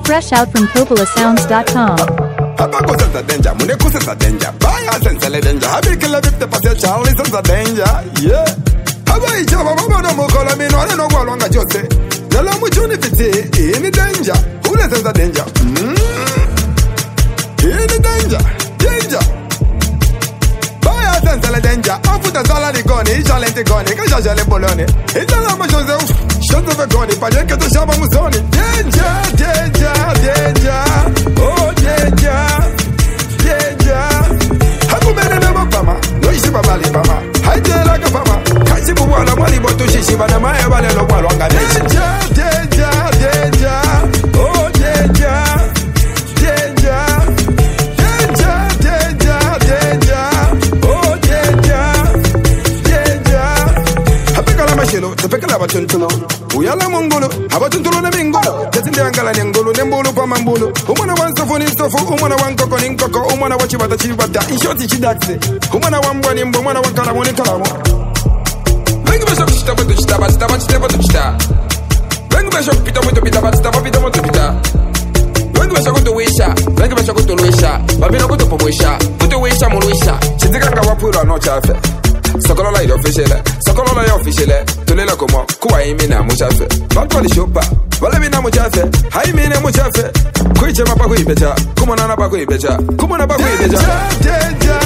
Fresh out from CoppolaSounds.com. Abaco sense a danger, Muneko sense a danger. Buy a sense a danger. Have you killed 50% Charlie sense a danger? Yeah. How about each other? Mama no call me, no, I don't know what long I just say. The long with unity in the danger. Who listens a danger? In the danger. Danger. Buy a sense a danger. I put a salary gun, each talent gun, a casual bologna. It's a lot of Joseph. Shut the gun, if I get to Shaba Musoni. Danger, danger, danger. Oh, danger, danger. Haku mene never pama, no isi babali pama. Haide like a pama. Kasi buwala mwali botu shishi bana mae wale lo walonga. Danger, danger, danger. Oh, danger, danger. Danger, danger, danger. Oh, danger, danger. Hapikala mashelo, tepekala batuntulo. Uyala mongolo, abatuntulo na mingolo. Tetinde angala nyangolo, nembolo pa mambolo. Umana wansofo ninstofo, umana wankoko ninkoko, umana wachibata chibata, inshoti chidaxe. Umana wambwa nimbo, umana wankalamu nikalamo. Vengu besho kushita botu chita, batita batita botu chita. Vengu besho kupita moto pita, batita papita moto pita. Vengu besho kuto weisha, vengu besho kuto luisha. Babina kuto pomwisha, kuto weisha muluisha. Chitikanga wapura no chafe. Sokolola ilo officiele, sokolola yo officiele. Tulela como, kuwa imina muchafe. Bantwali shopa, wale mina muchafe. Hai mine muchafe. Kuiche mapa kuibecha, kumonana pa kuibecha, kumona pa kuibecha. Danger,